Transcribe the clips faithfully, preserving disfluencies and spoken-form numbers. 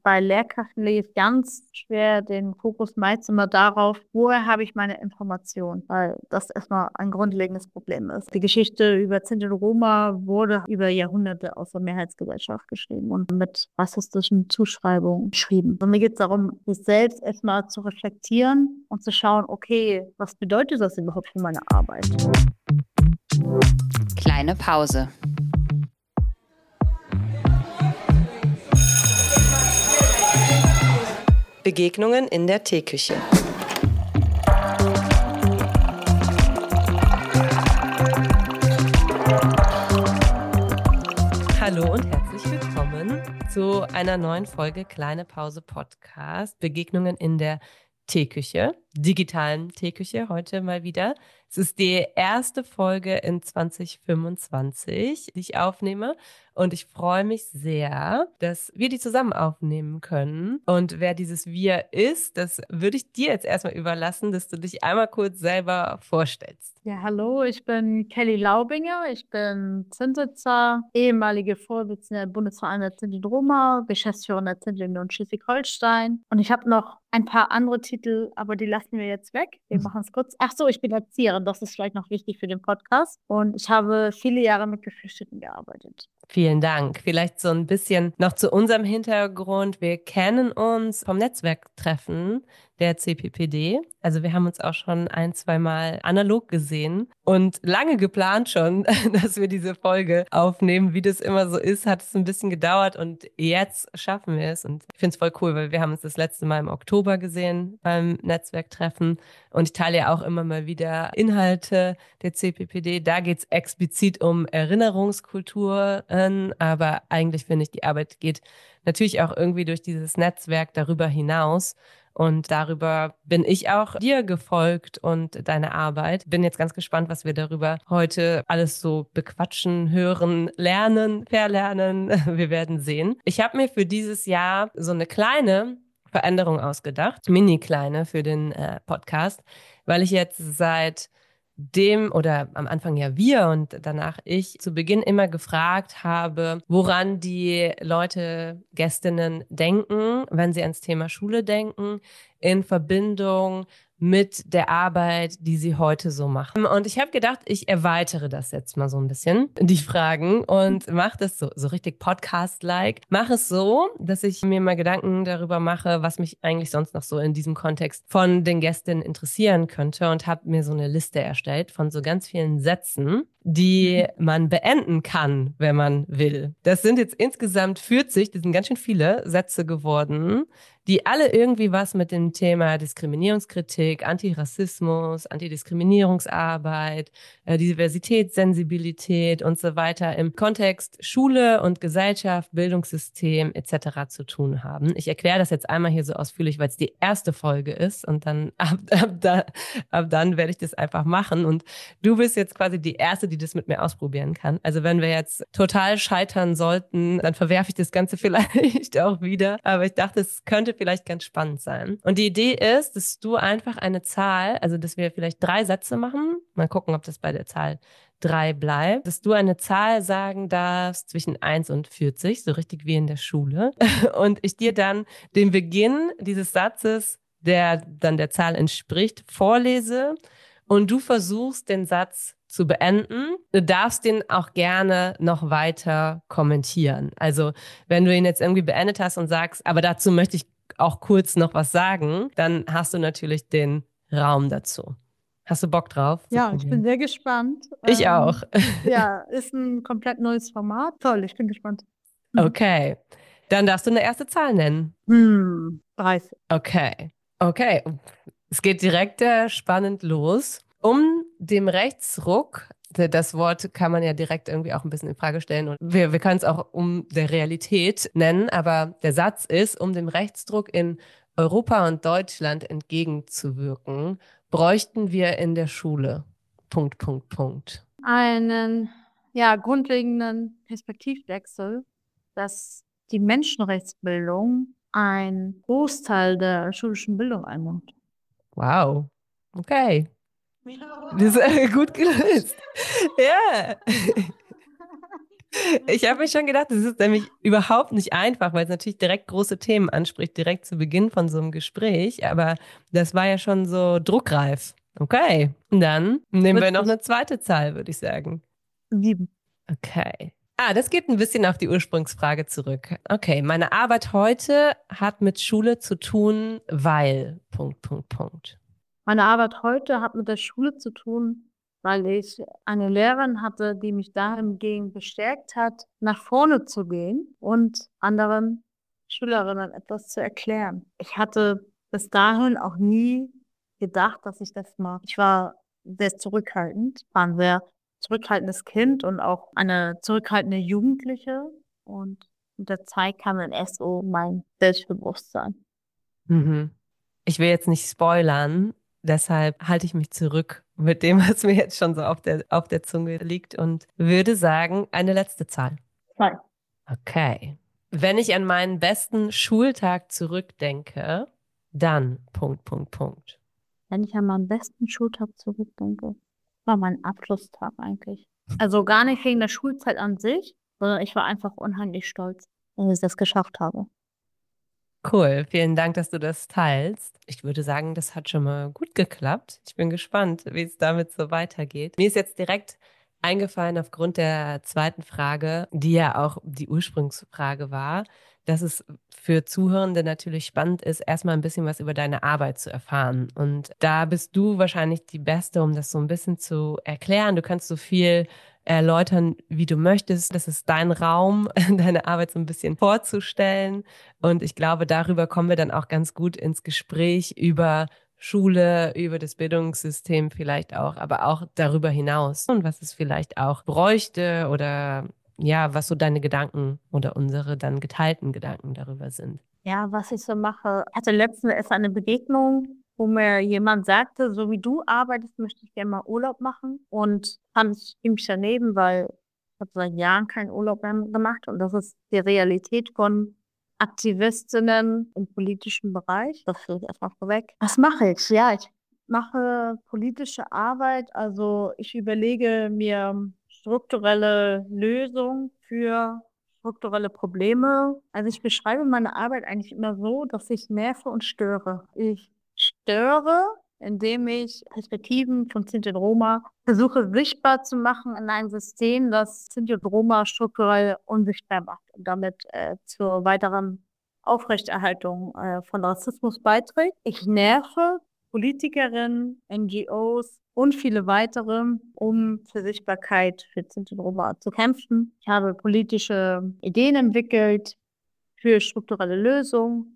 Bei Lehrkräften lege ich ganz schwer den Fokus meist immer darauf, woher habe ich meine Informationen, weil das erstmal ein grundlegendes Problem ist. Die Geschichte über Sinti und Roma wurde über Jahrhunderte aus der Mehrheitsgesellschaft geschrieben und mit rassistischen Zuschreibungen geschrieben. Und mir geht es darum, sich selbst erstmal zu reflektieren und zu schauen, okay, was bedeutet das überhaupt für meine Arbeit? Kleine Pause. Begegnungen in der Teeküche. Hallo und herzlich willkommen zu einer neuen Folge Kleine Pause Podcast. Begegnungen in der Teeküche, digitalen Teeküche heute mal wieder. Es ist die erste Folge in zwanzig fünfundzwanzig, die ich aufnehme. Und ich freue mich sehr, dass wir die zusammen aufnehmen können. Und wer dieses Wir ist, das würde ich dir jetzt erstmal überlassen, dass du dich einmal kurz selber vorstellst. Ja, hallo, ich bin Kelly Laubinger. Ich bin Zinsitzer, ehemalige Vorsitzende der Bundesverein der Sinti und Roma, Geschäftsführerin der Sinti und Schleswig-Holstein. Und ich habe noch ein paar andere Titel, aber die lassen wir jetzt weg. Wir machen es kurz. Ach so, ich bin Erzieherin. Das ist vielleicht noch wichtig für den Podcast. Und ich habe viele Jahre mit Geflüchteten gearbeitet. Vielen Dank. Vielleicht so ein bisschen noch zu unserem Hintergrund. Wir kennen uns vom Netzwerktreffen der C P P D. Also wir haben uns auch schon ein, zwei Mal analog gesehen und lange geplant schon, dass wir diese Folge aufnehmen. Wie das immer so ist, hat es ein bisschen gedauert und jetzt schaffen wir es. Und ich finde es voll cool, weil wir haben uns das letzte Mal im Oktober gesehen beim Netzwerktreffen und ich teile ja auch immer mal wieder Inhalte der C P P D. Da geht es explizit um Erinnerungskulturen, aber eigentlich finde ich, die Arbeit geht natürlich auch irgendwie durch dieses Netzwerk darüber hinaus. Und darüber bin ich auch dir gefolgt und deine Arbeit. Bin jetzt ganz gespannt, was wir darüber heute alles so bequatschen, hören, lernen, verlernen. Wir werden sehen. Ich habe mir für dieses Jahr so eine kleine Veränderung ausgedacht, mini kleine für den äh, Podcast, weil ich jetzt seit dem oder am Anfang ja wir und danach ich zu Beginn immer gefragt habe, woran die Leute, Gästinnen denken, wenn sie ans Thema Schule denken, in Verbindung mit der Arbeit, die sie heute so machen. Und ich habe gedacht, ich erweitere das jetzt mal so ein bisschen, die Fragen, und mache das so, so richtig Podcast-like. Mache es so, dass ich mir mal Gedanken darüber mache, was mich eigentlich sonst noch so in diesem Kontext von den Gästinnen interessieren könnte, und habe mir so eine Liste erstellt von so ganz vielen Sätzen, die man beenden kann, wenn man will. Das sind jetzt insgesamt vierzig, das sind ganz schön viele Sätze geworden, die alle irgendwie was mit dem Thema Diskriminierungskritik, Antirassismus, Antidiskriminierungsarbeit, äh, Diversitätssensibilität und so weiter im Kontext Schule und Gesellschaft, Bildungssystem et cetera zu tun haben. Ich erkläre das jetzt einmal hier so ausführlich, weil es die erste Folge ist, und dann ab, ab, da, ab dann werde ich das einfach machen. Und du bist jetzt quasi die Erste, die das mit mir ausprobieren kann. Also wenn wir jetzt total scheitern sollten, dann verwerfe ich das Ganze vielleicht auch wieder. Aber ich dachte, es könnte vielleicht ganz spannend sein. Und die Idee ist, dass du einfach eine Zahl, also dass wir vielleicht drei Sätze machen, mal gucken, ob das bei der Zahl drei bleibt, dass du eine Zahl sagen darfst zwischen eins und vierzig, so richtig wie in der Schule. Und ich dir dann den Beginn dieses Satzes, der dann der Zahl entspricht, vorlese und du versuchst, den Satz zu beenden. Du darfst den auch gerne noch weiter kommentieren. Also wenn du ihn jetzt irgendwie beendet hast und sagst, aber dazu möchte ich auch kurz noch was sagen, dann hast du natürlich den Raum dazu. Hast du Bock drauf? Ja, ich bin sehr gespannt. Ich Ähm, auch. Ja, ist ein komplett neues Format. Toll, ich bin gespannt. Okay, dann darfst du eine erste Zahl nennen. Hm, dreißig. Okay, okay. Es geht direkt äh, spannend los. Um dem Rechtsruck, das Wort kann man ja direkt irgendwie auch ein bisschen in Frage stellen, und wir, wir können es auch um der Realität nennen, aber der Satz ist, um dem Rechtsdruck in Europa und Deutschland entgegenzuwirken, bräuchten wir in der Schule. Punkt, Punkt, Punkt. Einen, ja, grundlegenden Perspektivwechsel, dass die Menschenrechtsbildung ein Großteil der schulischen Bildung einnimmt. Wow. Okay. Das ist äh, gut gelöst. Ja. Ich habe mir schon gedacht, das ist nämlich überhaupt nicht einfach, weil es natürlich direkt große Themen anspricht, direkt zu Beginn von so einem Gespräch. Aber das war ja schon so druckreif. Okay, dann nehmen wir noch Witzig. eine zweite Zahl, würde ich sagen. Sieben. Okay. Ah, das geht ein bisschen auf die Ursprungsfrage zurück. Okay, meine Arbeit heute hat mit Schule zu tun, weil. Punkt, Punkt, Punkt. Meine Arbeit heute hat mit der Schule zu tun, weil ich eine Lehrerin hatte, die mich dahingehend bestärkt hat, nach vorne zu gehen und anderen Schülerinnen etwas zu erklären. Ich hatte bis dahin auch nie gedacht, dass ich das mache. Ich war sehr zurückhaltend, war ein sehr zurückhaltendes Kind und auch eine zurückhaltende Jugendliche. Und mit der Zeit kam dann erst so mein Selbstbewusstsein. Mhm. Ich will jetzt nicht spoilern, deshalb halte ich mich zurück mit dem, was mir jetzt schon so auf der, auf der Zunge liegt und würde sagen, eine letzte Zahl. Zwei. Okay. Wenn ich an meinen besten Schultag zurückdenke, dann Punkt, Punkt, Punkt. Wenn ich an meinen besten Schultag zurückdenke, war mein Abschlusstag eigentlich. Also gar nicht wegen der Schulzeit an sich, sondern ich war einfach unheimlich stolz, dass ich das geschafft habe. Cool, vielen Dank, dass du das teilst. Ich würde sagen, das hat schon mal gut geklappt. Ich bin gespannt, wie es damit so weitergeht. Mir ist jetzt direkt eingefallen aufgrund der zweiten Frage, die ja auch die Ursprungsfrage war, dass es für Zuhörende natürlich spannend ist, erstmal ein bisschen was über deine Arbeit zu erfahren. Und da bist du wahrscheinlich die Beste, um das so ein bisschen zu erklären. Du kannst so viel erläutern, wie du möchtest. Das ist dein Raum, deine Arbeit so ein bisschen vorzustellen. Und ich glaube, darüber kommen wir dann auch ganz gut ins Gespräch über Schule, über das Bildungssystem vielleicht auch, aber auch darüber hinaus und was es vielleicht auch bräuchte oder ja, was so deine Gedanken oder unsere dann geteilten Gedanken darüber sind. Ja, was ich so mache. Ich hatte letztens erst eine Begegnung, wo mir jemand sagte, so wie du arbeitest, möchte ich gerne mal Urlaub machen. Und fand ich ziemlich daneben, weil ich habe seit Jahren keinen Urlaub mehr gemacht. Und das ist die Realität von Aktivistinnen im politischen Bereich. Das führe ich erstmal vorweg. Was mache ich? Ja, ich mache politische Arbeit. Also ich überlege mir strukturelle Lösungen für strukturelle Probleme. Also ich beschreibe meine Arbeit eigentlich immer so, dass ich nerve und störe. Ich störe, indem ich Perspektiven von Sinti und Roma versuche sichtbar zu machen in einem System, das Sinti und Roma strukturell unsichtbar macht und damit äh, zur weiteren Aufrechterhaltung äh, von Rassismus beiträgt. Ich nerve Politikerinnen, N G Os und viele weitere, um für Sichtbarkeit für Sinti und Roma zu kämpfen. Ich habe politische Ideen entwickelt für strukturelle Lösungen.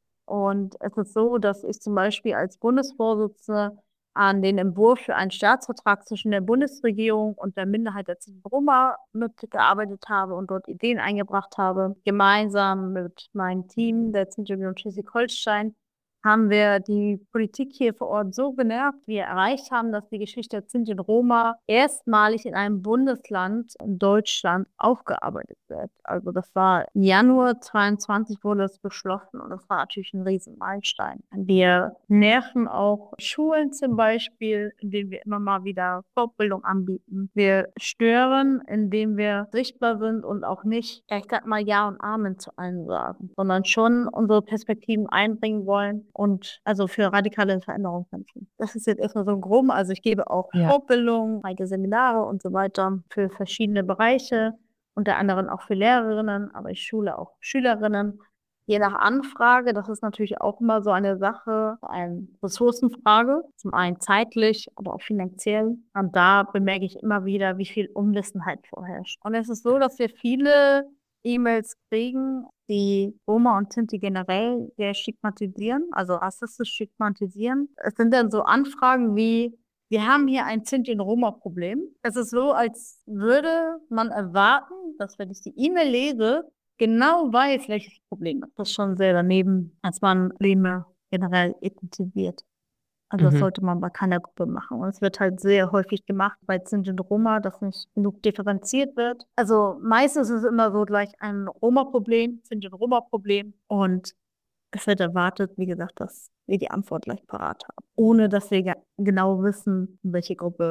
Und es ist so, dass ich zum Beispiel als Bundesvorsitzende an den Entwurf für einen Staatsvertrag zwischen der Bundesregierung und der Minderheit der Sinti und Roma mitgearbeitet habe und dort Ideen eingebracht habe. Gemeinsam mit meinem Team der Sinti und Schleswig-Holstein haben wir die Politik hier vor Ort so genervt, wie wir erreicht haben, dass die Geschichte der Sinti und Roma erstmalig in einem Bundesland in Deutschland aufgearbeitet wird. Also das war im Januar zweiundzwanzig wurde es beschlossen und das war natürlich ein riesen Meilenstein. Wir nerven auch Schulen zum Beispiel, indem wir immer mal wieder Fortbildung anbieten. Wir stören, indem wir sichtbar sind und auch nicht, ja, ich sag mal Ja und Amen zu allen sagen, sondern schon unsere Perspektiven einbringen wollen und also für radikale Veränderungen kämpfen. Das ist jetzt erstmal so ein grob. Also ich gebe auch Ja. Fortbildungen, einige Seminare und so weiter für verschiedene Bereiche, unter anderem auch für Lehrerinnen, aber ich schule auch Schülerinnen. Je nach Anfrage, das ist natürlich auch immer so eine Sache, eine Ressourcenfrage, zum einen zeitlich, aber auch finanziell. Und da bemerke ich immer wieder, wie viel Unwissenheit vorherrscht. Und es ist so, dass wir viele E-Mails kriegen, die Roma und Sinti generell sehr stigmatisieren, also rassistisch stigmatisieren. Es sind dann so Anfragen wie, wir haben hier ein Sinti- und Roma-Problem. Es ist so, als würde man erwarten, dass wenn ich die E-Mail lese, genau weiß, welches Problem ist. Das ist schon sehr daneben, als man Probleme generell ethnisiert. Also das Mhm. sollte man bei keiner Gruppe machen. Und es wird halt sehr häufig gemacht bei Sinti und Roma, dass nicht genug differenziert wird. Also meistens ist es immer so gleich ein Roma-Problem, Sinti und Roma-Problem. Und es wird erwartet, wie gesagt, dass wir die Antwort gleich parat haben, ohne dass wir ge- genau wissen, um welche Gruppe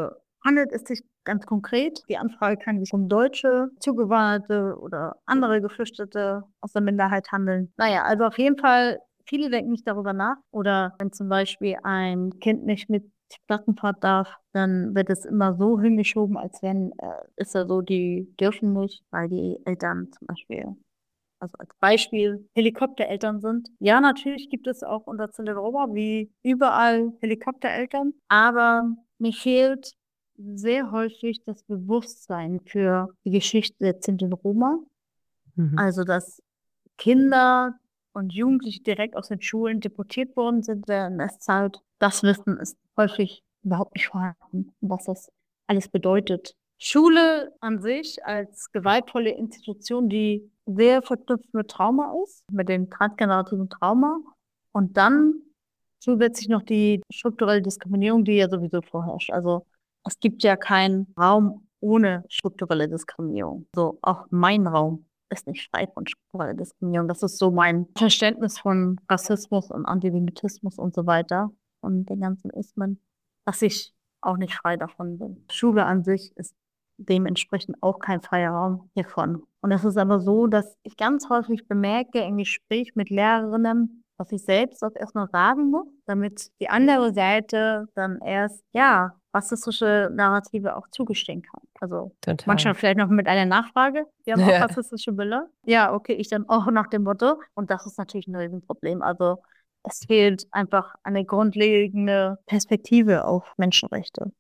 handelt es sich ganz konkret. Die Anfrage kann sich um Deutsche, Zugewanderte oder andere Geflüchtete aus der Minderheit handeln. Naja, also auf jeden Fall, viele denken nicht darüber nach. Oder wenn zum Beispiel ein Kind nicht mit Klassenfahrt darf, dann wird es immer so hingeschoben, als wenn äh, ist er so, die dürfen nicht, weil die Eltern zum Beispiel, also als Beispiel, Helikoptereltern sind. Ja, natürlich gibt es auch unter Zindelroma wie überall Helikoptereltern, aber mir fehlt sehr häufig das Bewusstsein für die Geschichte der Zindelroma. Mhm. Also, dass Kinder und Jugendliche direkt aus den Schulen deportiert worden sind während der N S-Zeit. Das Wissen ist häufig überhaupt nicht vorhanden, was das alles bedeutet. Schule an sich als gewaltvolle Institution, die sehr verknüpft mit Trauma ist, mit dem transgenerativen Trauma. Und dann zusätzlich noch die strukturelle Diskriminierung, die ja sowieso vorherrscht. Also es gibt ja keinen Raum ohne strukturelle Diskriminierung. So auch mein Raum ist nicht frei von struktureller Diskriminierung. Das ist so mein Verständnis von Rassismus und Antisemitismus und so weiter und den ganzen Ismen, dass ich auch nicht frei davon bin. Schule an sich ist dementsprechend auch kein freier Raum hiervon. Und es ist aber so, dass ich ganz häufig bemerke im Gespräch mit Lehrerinnen, was ich selbst auch erstmal sagen muss, damit die andere Seite dann erst, ja, rassistische Narrative auch zugestehen kann. Also Total. manchmal vielleicht noch mit einer Nachfrage. Wir haben auch rassistische Bilder. Ja, okay, ich dann auch nach dem Motto. Und das ist natürlich ein Riesenproblem. Also es fehlt einfach eine grundlegende Perspektive auf Menschenrechte.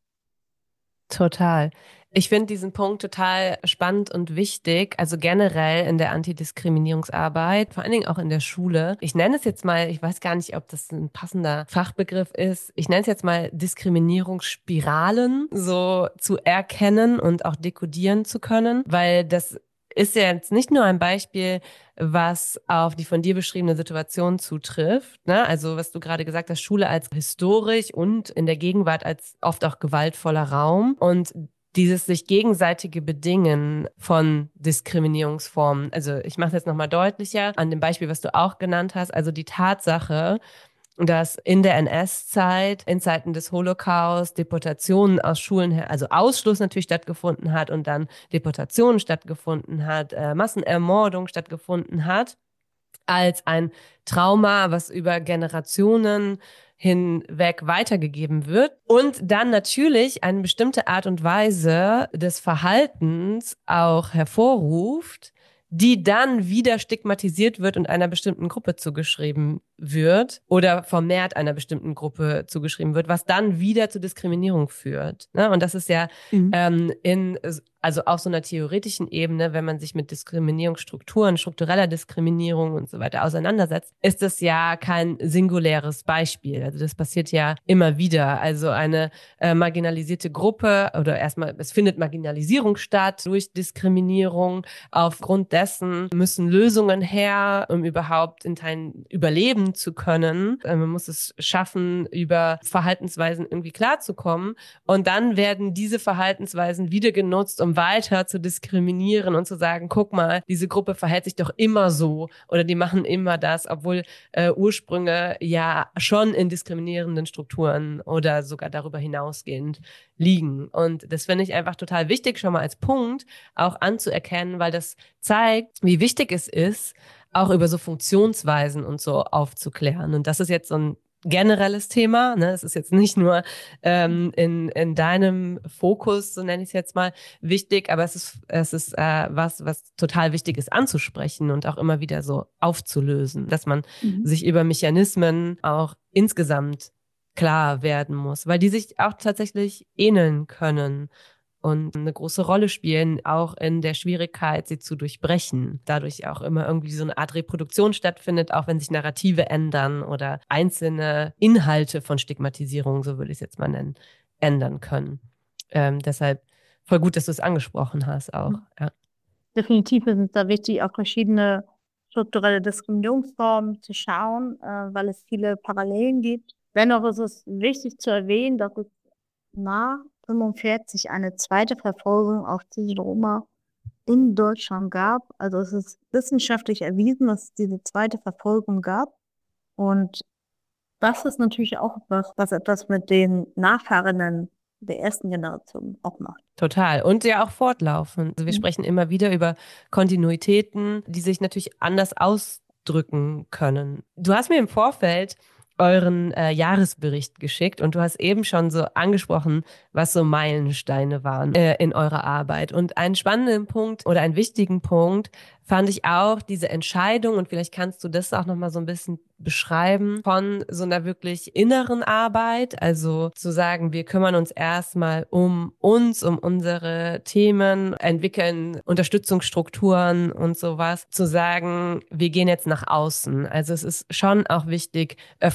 Total. Ich finde diesen Punkt total spannend und wichtig, also generell in der Antidiskriminierungsarbeit, vor allen Dingen auch in der Schule. Ich nenne es jetzt mal, ich weiß gar nicht, ob das ein passender Fachbegriff ist, ich nenne es jetzt mal Diskriminierungsspiralen so zu erkennen und auch dekodieren zu können, weil das ist ja jetzt nicht nur ein Beispiel, was auf die von dir beschriebene Situation zutrifft, ne? Also was du gerade gesagt hast, Schule als historisch und in der Gegenwart als oft auch gewaltvoller Raum und dieses sich gegenseitige Bedingen von Diskriminierungsformen. Also ich mache es jetzt nochmal deutlicher an dem Beispiel, was du auch genannt hast. Also die Tatsache, dass in der N S-Zeit, in Zeiten des Holocaust, Deportationen aus Schulen, her, also Ausschluss natürlich stattgefunden hat und dann Deportationen stattgefunden hat, äh, Massenermordung stattgefunden hat, als ein Trauma, was über Generationen hinweg weitergegeben wird und dann natürlich eine bestimmte Art und Weise des Verhaltens auch hervorruft, die dann wieder stigmatisiert wird und einer bestimmten Gruppe zugeschrieben wird oder vermehrt einer bestimmten Gruppe zugeschrieben wird, was dann wieder zu Diskriminierung führt. Ne? Und das ist ja mhm. ähm, in, also auf so einer theoretischen Ebene, wenn man sich mit Diskriminierungsstrukturen, struktureller Diskriminierung und so weiter auseinandersetzt, ist das ja kein singuläres Beispiel. Also das passiert ja immer wieder. Also eine äh, marginalisierte Gruppe oder erstmal, es findet Marginalisierung statt durch Diskriminierung. Aufgrund dessen müssen Lösungen her, um überhaupt in Teilen überleben zu können. Man muss es schaffen, über Verhaltensweisen irgendwie klarzukommen. Und dann werden diese Verhaltensweisen wieder genutzt, um weiter zu diskriminieren und zu sagen, guck mal, diese Gruppe verhält sich doch immer so oder die machen immer das, obwohl äh, Ursprünge ja schon in diskriminierenden Strukturen oder sogar darüber hinausgehend liegen. Und das finde ich einfach total wichtig, schon mal als Punkt auch anzuerkennen, weil das zeigt, wie wichtig es ist, auch über so Funktionsweisen und so aufzuklären. Und das ist jetzt so ein generelles Thema, ne? Es ist jetzt nicht nur ähm, in in deinem Fokus, so nenne ich es jetzt mal, wichtig, aber es ist es ist äh, was was total wichtig ist anzusprechen und auch immer wieder so aufzulösen, dass man mhm. sich über Mechanismen auch insgesamt klar werden muss, weil die sich auch tatsächlich ähneln können und eine große Rolle spielen, auch in der Schwierigkeit, sie zu durchbrechen. Dadurch auch immer irgendwie so eine Art Reproduktion stattfindet, auch wenn sich Narrative ändern oder einzelne Inhalte von Stigmatisierung, so würde ich es jetzt mal nennen, ändern können. Ähm, deshalb voll gut, dass du es angesprochen hast auch. Ja. Definitiv ist es da wichtig, auf verschiedene strukturelle Diskriminierungsformen zu schauen, äh, weil es viele Parallelen gibt. Dennoch ist es wichtig zu erwähnen, dass es nach fünfundvierzig eine zweite Verfolgung auf Cisgender Roma in Deutschland gab. Also es ist wissenschaftlich erwiesen, dass es diese zweite Verfolgung gab. Und das ist natürlich auch etwas, was etwas mit den Nachfahrenen der ersten Generation auch macht. Total. Und ja auch fortlaufen. Also wir Mhm. sprechen immer wieder über Kontinuitäten, die sich natürlich anders ausdrücken können. Du hast mir im Vorfeld euren äh, Jahresbericht geschickt und du hast eben schon so angesprochen, was so Meilensteine waren äh, in eurer Arbeit. Und einen spannenden Punkt oder einen wichtigen Punkt fand ich auch diese Entscheidung, und vielleicht kannst du das auch nochmal so ein bisschen beschreiben, von so einer wirklich inneren Arbeit, also zu sagen, wir kümmern uns erstmal um uns, um unsere Themen, entwickeln Unterstützungsstrukturen und sowas, zu sagen, wir gehen jetzt nach außen. Also es ist schon auch wichtig,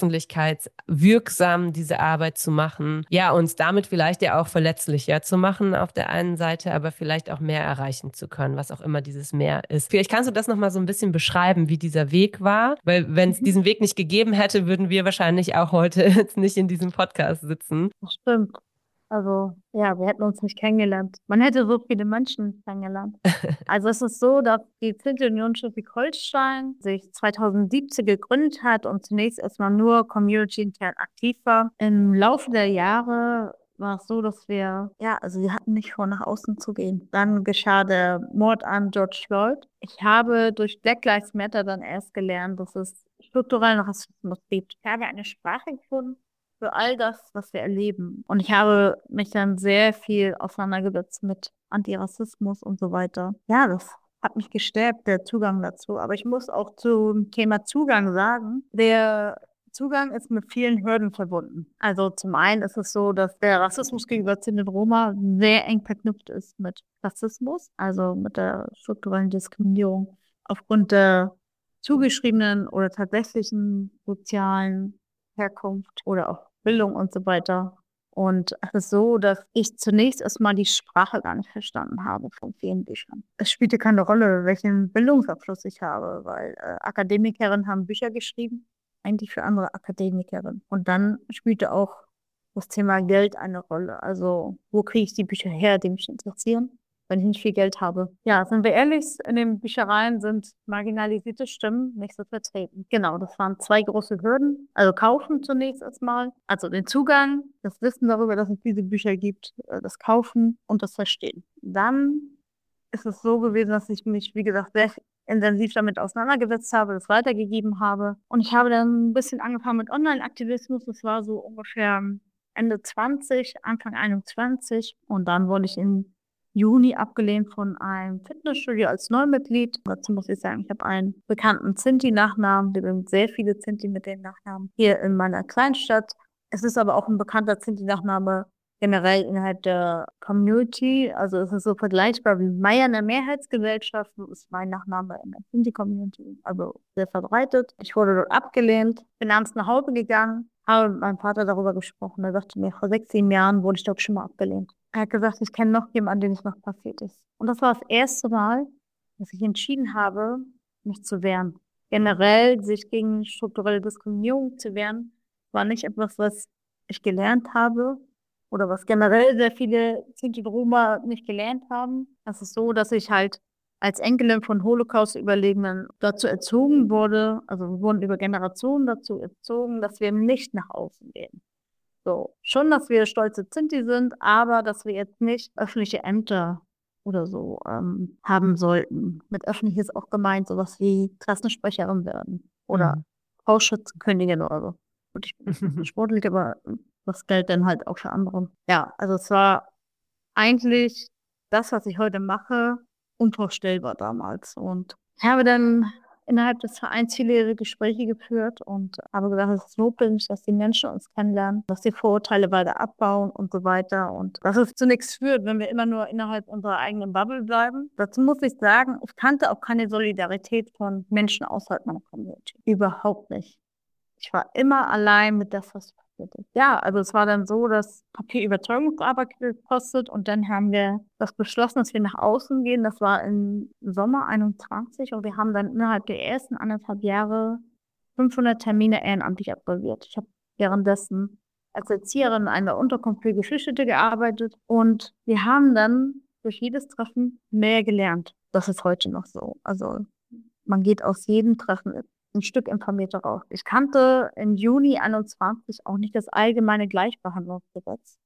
öffentlichkeitswirksam diese Arbeit zu machen, ja, uns damit vielleicht ja auch verletzlicher zu machen auf der einen Seite, aber vielleicht auch mehr erreichen zu können, was auch immer dieses Mehr ist. Vielleicht kannst du das nochmal so ein bisschen beschreiben, wie dieser Weg war, weil wenn es diesen Weg nicht gegeben hätte, würden wir wahrscheinlich auch heute jetzt nicht in diesem Podcast sitzen. Das stimmt. Also, ja, wir hätten uns nicht kennengelernt. Man hätte so viele Menschen kennengelernt. Also es ist so, dass die Zintunion Schleswig-Holstein sich zweitausendsiebzehn gegründet hat und zunächst erstmal nur community-intern aktiv war. Im Laufe der Jahre war es so, dass wir, ja, also wir hatten nicht vor, nach außen zu gehen. Dann geschah der Mord an George Floyd. Ich habe durch Black Lives Matter dann erst gelernt, dass es strukturellen Rassismus gibt. Ich habe eine Sprache gefunden für all das, was wir erleben. Und ich habe mich dann sehr viel auseinandergesetzt mit Antirassismus und so weiter. Ja, das hat mich gestärkt, der Zugang dazu. Aber ich muss auch zum Thema Zugang sagen, der Zugang ist mit vielen Hürden verbunden. Also zum einen ist es so, dass der Rassismus gegenüber Sinti und Roma sehr eng verknüpft ist mit Rassismus, also mit der strukturellen Diskriminierung aufgrund der zugeschriebenen oder tatsächlichen sozialen Herkunft oder auch Bildung und so weiter. Und es ist so, dass ich zunächst erstmal die Sprache gar nicht verstanden habe von vielen Büchern. Es spielte keine Rolle, welchen Bildungsabschluss ich habe, weil äh, Akademikerinnen haben Bücher geschrieben, eigentlich für andere Akademikerinnen. Und dann spielte auch das Thema Geld eine Rolle. Also, wo kriege ich die Bücher her, die mich interessieren, wenn ich nicht viel Geld habe? Ja, sind wir ehrlich, in den Büchereien sind marginalisierte Stimmen nicht so vertreten. Genau, das waren zwei große Hürden. Also kaufen zunächst erstmal, also den Zugang, das Wissen darüber, dass es diese Bücher gibt, äh, das Kaufen und das Verstehen. Dann ist es so gewesen, dass ich mich, wie gesagt, sehr intensiv damit auseinandergesetzt habe, das weitergegeben habe. Und ich habe dann ein bisschen angefangen mit Online-Aktivismus. Das war so ungefähr Ende zwanzig, Anfang einundzwanzig. Und dann wurde ich im Juni abgelehnt von einem Fitnessstudio als Neumitglied. Dazu muss ich sagen, ich habe einen bekannten Sinti-Nachnamen. Wir sind sehr viele Sinti mit den Nachnamen hier in meiner Kleinstadt. Es ist aber auch ein bekannter Sinti-Nachname generell innerhalb der Community. Also es ist so vergleichbar wie Meier in der Mehrheitsgesellschaft. So ist mein Nachname in der Sinti-Community, also sehr verbreitet. Ich wurde dort abgelehnt, bin abends nach Hause gegangen, habe mit meinem Vater darüber gesprochen. Er sagte mir, vor sechs, sieben Jahren wurde ich dort schon mal abgelehnt. Er hat gesagt, ich kenne noch jemanden, dem es noch passiert ist. Und das war das erste Mal, dass ich entschieden habe, mich zu wehren. Generell sich gegen strukturelle Diskriminierung zu wehren, war nicht etwas, was ich gelernt habe oder was generell sehr viele Sinti und Roma nicht gelernt haben. Es ist so, dass ich halt als Enkelin von Holocaust-Überlebenden dazu erzogen wurde, also wir wurden über Generationen dazu erzogen, dass wir nicht nach außen gehen. So, schon, dass wir stolze Sinti sind, aber dass wir jetzt nicht öffentliche Ämter oder so ähm, haben sollten. Mit öffentlich ist auch gemeint, sowas wie Klassensprecherin werden oder Mhm. Hausschützenkönigin oder so. Und ich bin sportlich, aber das gilt dann halt auch für andere. Ja, also es war eigentlich das, was ich heute mache, unvorstellbar damals. Und ich habe dann innerhalb des Vereins viele Gespräche geführt und habe gesagt, es ist notwendig, dass die Menschen uns kennenlernen, dass die Vorurteile weiter abbauen und so weiter. Und dass es zu nichts führt, wenn wir immer nur innerhalb unserer eigenen Bubble bleiben. Dazu muss ich sagen, ich kannte auch keine Solidarität von Menschen außerhalb meiner Community. Überhaupt nicht. Ich war immer allein mit das, was passiert ist. Ja, also es war dann so, dass Papier Überzeugungsarbeit gekostet und dann haben wir das beschlossen, dass wir nach außen gehen. Das war im Sommer einundzwanzig und wir haben dann innerhalb der ersten anderthalb Jahre fünfhundert Termine ehrenamtlich absolviert. Ich habe währenddessen als Erzieherin in einer Unterkunft für Geflüchtete gearbeitet und wir haben dann durch jedes Treffen mehr gelernt. Das ist heute noch so. Also man geht aus jedem Treffen ein Stück informierter raus. Ich kannte im Juni einundzwanzig auch nicht das allgemeine Gleichbehandlungsgesetz.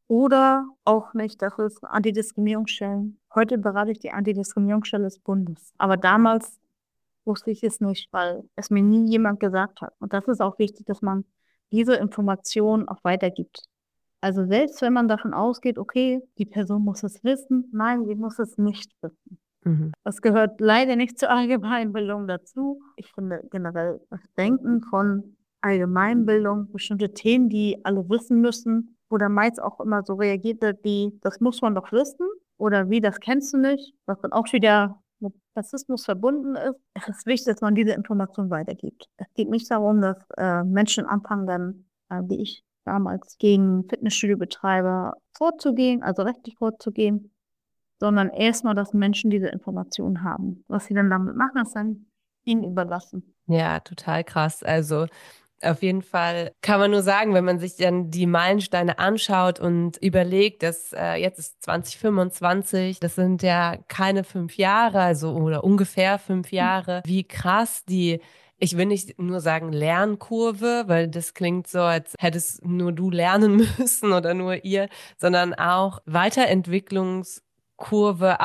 Oder auch nicht, dass es Antidiskriminierungsstellen. Heute berate ich die Antidiskriminierungsstelle des Bundes. Aber damals wusste ich es nicht, weil es mir nie jemand gesagt hat. Und das ist auch wichtig, dass man diese Informationen auch weitergibt. Also selbst wenn man davon ausgeht, okay, die Person muss es wissen, nein, sie muss es nicht wissen. Mhm. Das gehört leider nicht zur Allgemeinbildung dazu. Ich finde generell das Denken von Allgemeinbildung, bestimmte Themen, die alle wissen müssen, wo der meist auch immer so reagiert wird, wie, das muss man doch wissen oder wie, das kennst du nicht, was dann auch wieder mit Rassismus verbunden ist. Es ist wichtig, dass man diese Information weitergibt. Es geht nicht darum, dass äh, Menschen anfangen, dann, äh, wie ich damals, gegen Fitnessstudio-Betreiber vorzugehen, also rechtlich vorzugehen, sondern erstmal, dass Menschen diese Informationen haben. Was sie dann damit machen, ist dann ihnen überlassen. Ja, total krass. Also auf jeden Fall kann man nur sagen, wenn man sich dann die Meilensteine anschaut und überlegt, dass äh, jetzt ist zwanzig fünfundzwanzig, das sind ja keine fünf Jahre, also oder ungefähr fünf Jahre, wie krass die, ich will nicht nur sagen Lernkurve, weil das klingt so, als hättest nur du lernen müssen oder nur ihr, sondern auch Weiterentwicklungs Kurve,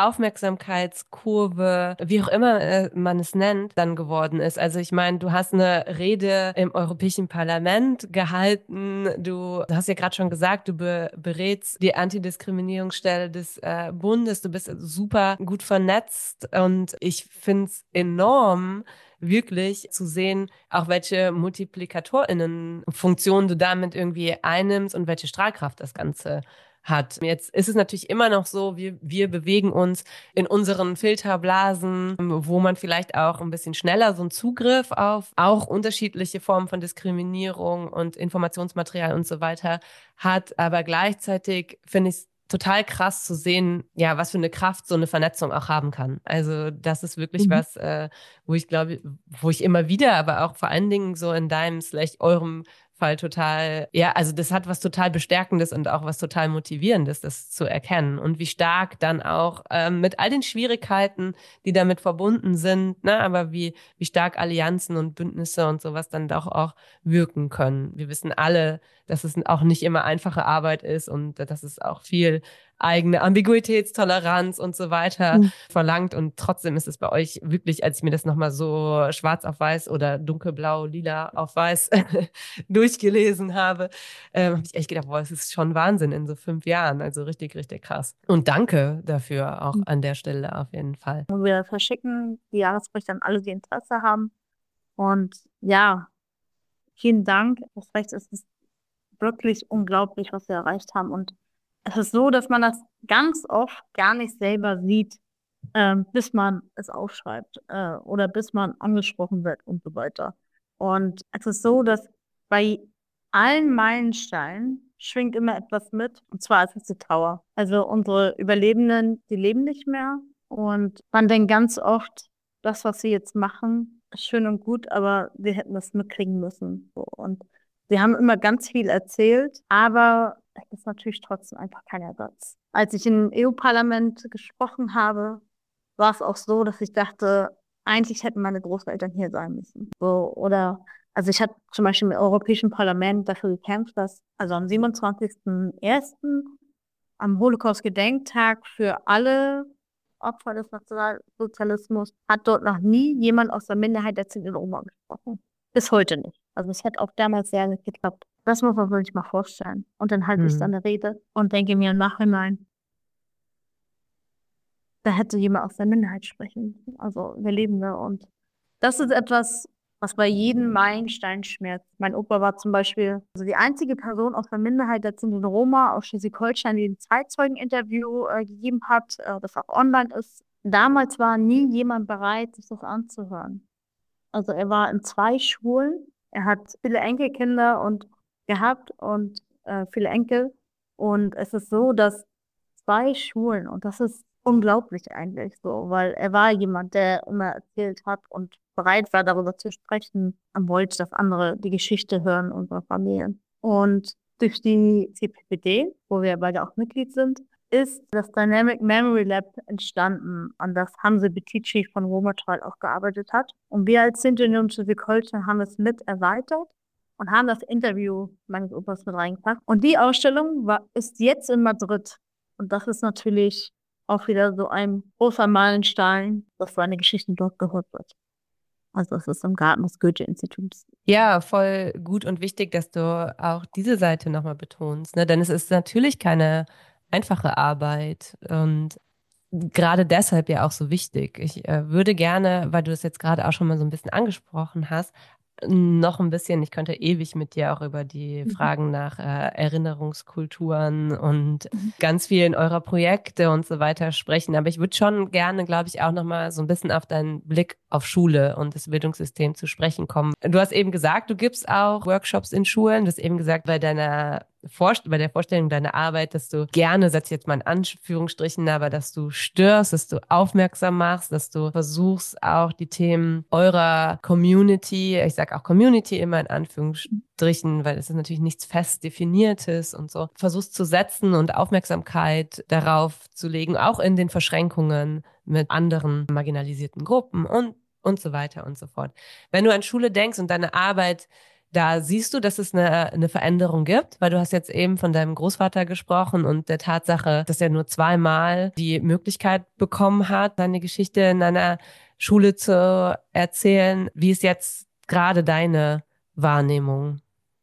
Aufmerksamkeitskurve, wie auch immer äh, man es nennt, dann geworden ist. Also ich meine, du hast eine Rede im Europäischen Parlament gehalten. Du, du hast ja gerade schon gesagt, du be berätst die Antidiskriminierungsstelle des äh, Bundes. Du bist super gut vernetzt und ich finde es enorm, wirklich zu sehen, auch welche MultiplikatorInnen-Funktion du damit irgendwie einnimmst und welche Strahlkraft das Ganze hat. Jetzt ist es natürlich immer noch so, wir, wir bewegen uns in unseren Filterblasen, wo man vielleicht auch ein bisschen schneller so einen Zugriff auf auch unterschiedliche Formen von Diskriminierung und Informationsmaterial und so weiter hat. Aber gleichzeitig finde ich es total krass zu sehen, ja, was für eine Kraft so eine Vernetzung auch haben kann. Also das ist wirklich Mhm. was, äh, wo ich glaube, wo ich immer wieder, aber auch vor allen Dingen so in deinem, slash eurem Fall total, ja, also das hat was total Bestärkendes und auch was total Motivierendes, das zu erkennen. Und wie stark dann auch ähm, mit all den Schwierigkeiten, die damit verbunden sind, ne, aber wie, wie stark Allianzen und Bündnisse und sowas dann doch auch wirken können. Wir wissen alle, dass es auch nicht immer einfache Arbeit ist und dass es auch viel eigene Ambiguitätstoleranz und so weiter Mhm. verlangt. Und trotzdem ist es bei euch wirklich, als ich mir das nochmal so schwarz auf weiß oder dunkelblau, lila auf weiß durchgelesen habe, ähm, habe ich echt gedacht, boah, es ist schon Wahnsinn in so fünf Jahren. Also richtig, richtig krass. Und danke dafür auch an der Stelle auf jeden Fall. Und wir verschicken die Jahresberichte an alle, die Interesse haben. Und ja, vielen Dank. Das Recht ist es wirklich unglaublich, was wir erreicht haben. Und es ist so, dass man das ganz oft gar nicht selber sieht, ähm, bis man es aufschreibt, äh, oder bis man angesprochen wird und so weiter. Und es ist so, dass bei allen Meilensteinen schwingt immer etwas mit, und zwar ist es die Trauer. Also unsere Überlebenden, die leben nicht mehr und man denkt ganz oft, das, was sie jetzt machen, ist schön und gut, aber wir hätten das mitkriegen müssen. So. Und sie haben immer ganz viel erzählt, aber es ist natürlich trotzdem einfach kein Ersatz. Als ich im E U-Parlament gesprochen habe, war es auch so, dass ich dachte, eigentlich hätten meine Großeltern hier sein müssen. So, oder, also ich hatte zum Beispiel im Europäischen Parlament dafür gekämpft, dass, also am siebenundzwanzigsten ersten am Holocaust-Gedenktag für alle Opfer des Nationalsozialismus, hat dort noch nie jemand aus der Minderheit der Sinti und Roma gesprochen. Bis heute nicht. Also es hätte auch damals sehr nicht geklappt. Das muss man sich mal vorstellen. Und dann halte ich Hm. dann eine Rede und denke mir im Nachhinein, da hätte jemand aus der Minderheit sprechen. Also Überlebende. Und das ist etwas, was bei jedem Meilenstein schmerzt. Mein Opa war zum Beispiel also die einzige Person aus der Minderheit der Sinti und Roma aus Schleswig-Holstein, die ein Zeitzeugeninterview äh, gegeben hat, äh, das auch online ist. Damals war nie jemand bereit, sich das anzuhören. Also er war in zwei Schulen. Er hat viele Enkelkinder und gehabt und äh, viele Enkel. Und es ist so, dass zwei Schulen, und das ist unglaublich eigentlich so, weil er war jemand, der immer erzählt hat und bereit war, darüber zu sprechen und wollte, dass andere die Geschichte hören unserer Familien. Und durch die C P P D, wo wir beide auch Mitglied sind, ist das Dynamic Memory Lab entstanden, an das Hamza Betici von Romertal auch gearbeitet hat. Und wir als Sinti und Schleswig-Holstein haben es mit erweitert und haben das Interview meines Opas mit reingepackt. Und die Ausstellung war, ist jetzt in Madrid. Und das ist natürlich auch wieder so ein großer Meilenstein, dass seine Geschichte dort gehört wird. Also es ist im Garten des Goethe-Instituts. Ja, voll gut und wichtig, dass du auch diese Seite nochmal betonst, ne? Denn es ist natürlich keine einfache Arbeit und gerade deshalb ja auch so wichtig. Ich äh, würde gerne, weil du es jetzt gerade auch schon mal so ein bisschen angesprochen hast, noch ein bisschen, ich könnte ewig mit dir auch über die Mhm. Fragen nach äh, Erinnerungskulturen und Mhm. ganz vielen eurer Projekte und so weiter sprechen. Aber ich würde schon gerne, glaube ich, auch noch mal so ein bisschen auf deinen Blick auf Schule und das Bildungssystem zu sprechen kommen. Du hast eben gesagt, du gibst auch Workshops in Schulen. Du hast eben gesagt, bei deiner Vorst bei der Vorstellung deiner Arbeit, dass du gerne, setz jetzt mal in Anführungsstrichen, aber dass du störst, dass du aufmerksam machst, dass du versuchst auch die Themen eurer Community, ich sage auch Community immer in Anführungsstrichen, weil es ist natürlich nichts fest definiertes und so, versuchst zu setzen und Aufmerksamkeit darauf zu legen, auch in den Verschränkungen mit anderen marginalisierten Gruppen und und so weiter und so fort. Wenn du an Schule denkst und deine Arbeit, da siehst du, dass es eine, eine Veränderung gibt, weil du hast jetzt eben von deinem Großvater gesprochen und der Tatsache, dass er nur zweimal die Möglichkeit bekommen hat, seine Geschichte in einer Schule zu erzählen. Wie ist jetzt gerade deine Wahrnehmung?